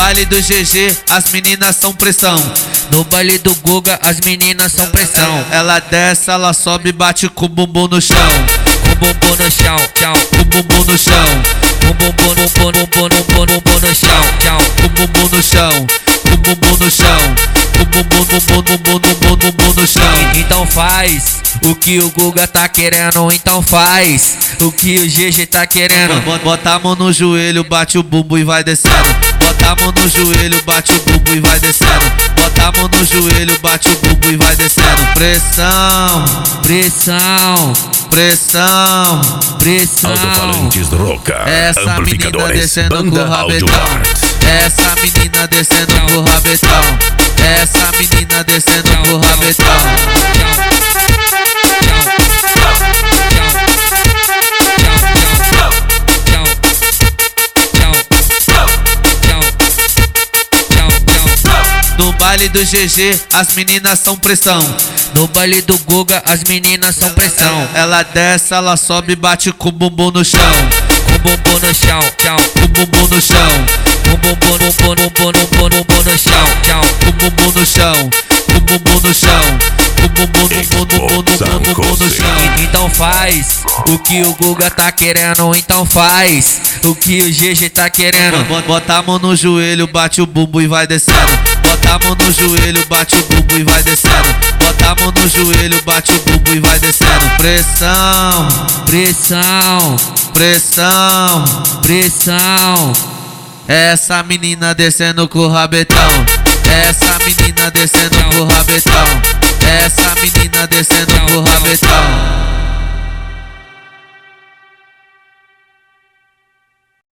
baile do GG, as meninas são pressão. No baile do Guga, as meninas são pressão. Ela desce, ela sobe, bate com o bumbum no chão. Com o bumbum no chão, tchau. Com o bumbum no chão. Com o bumbum no chão, tchau. Com o bumbum no chão. Com o bumbum no chão. Com o bumbum no chão. Então faz o que o Guga tá querendo. Então faz o que o GG tá querendo. Bota a mão no joelho, bate o bumbum e vai descendo. Bota a mão no joelho, bate o bumbum e vai descendo. Bota a mão no joelho, bate o bumbum e vai descendo. Pressão, pressão, pressão, pressão. Alto-falantes Roca, essa menina descendo com o Banda rabetão. Essa menina descendo com o rabetão. Essa menina descendo com o rabetão. No baile do GG, as meninas são pressão. No baile do Guga, as meninas são pressão. Ela desce, ela sobe, bate com o bumbum no chão. Com o bumbum no chão, tchau. Com o bumbum no chão. Com o bumbum no chão, tchau. Com o bumbum no chão. Com o bumbum no chão. Com o bumbum no chão. Então faz o que o Guga tá querendo. Então faz o que o GG tá querendo. Bota a mão no joelho, bate o bumbum e vai descendo. Bota a mão no joelho, bate o bumbum e vai descendo. Bota a mão no joelho, bate o bumbum e vai descendo. Pressão, pressão, pressão, pressão. Essa menina descendo com o rabetão. Essa menina descendo com o rabetão. Essa menina descendo com o rabetão.